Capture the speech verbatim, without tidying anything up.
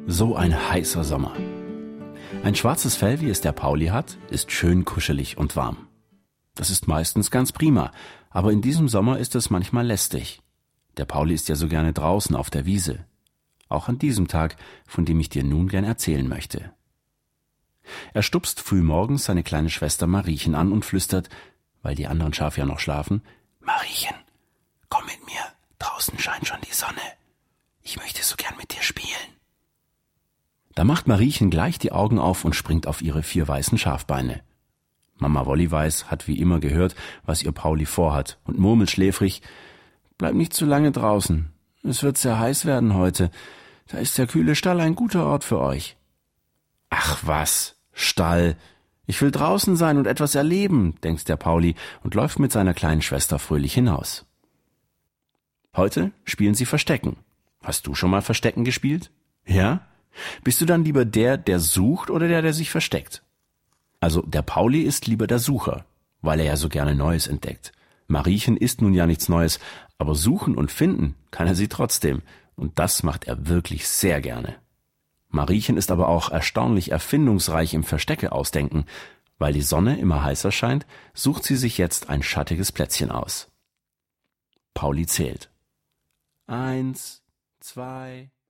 So ein heißer Sommer. Ein schwarzes Fell, wie es der Pauli hat, ist schön kuschelig und warm. Das ist meistens ganz prima, aber in diesem Sommer ist es manchmal lästig. Der Pauli ist ja so gerne draußen auf der Wiese. Auch an diesem Tag, von dem ich dir nun gern erzählen möchte. Er stupst frühmorgens seine kleine Schwester Mariechen an und flüstert, weil die anderen Schafe ja noch schlafen: »Mariechen, komm mit mir, draußen scheint schon die Sonne. Ich möchte so gern mit dir spielen.« Da macht Mariechen gleich die Augen auf und springt auf ihre vier weißen Schafbeine. Mama Wollyweiß hat wie immer gehört, was ihr Pauli vorhat, und murmelt schläfrig: »Bleib nicht zu lange draußen. Es wird sehr heiß werden heute. Da ist der kühle Stall ein guter Ort für euch.« »Ach was, Stall. Ich will draußen sein und etwas erleben«, denkt der Pauli und läuft mit seiner kleinen Schwester fröhlich hinaus. Heute spielen sie Verstecken. Hast du schon mal Verstecken gespielt? Ja? Bist du dann lieber der, der sucht, oder der, der sich versteckt? Also der Pauli ist lieber der Sucher, weil er ja so gerne Neues entdeckt. Mariechen ist nun ja nichts Neues, aber suchen und finden kann er sie trotzdem. Und das macht er wirklich sehr gerne. Mariechen ist aber auch erstaunlich erfindungsreich im Verstecke ausdenken. Weil die Sonne immer heißer scheint, sucht sie sich jetzt ein schattiges Plätzchen aus. Pauli zählt. Eins, zwei...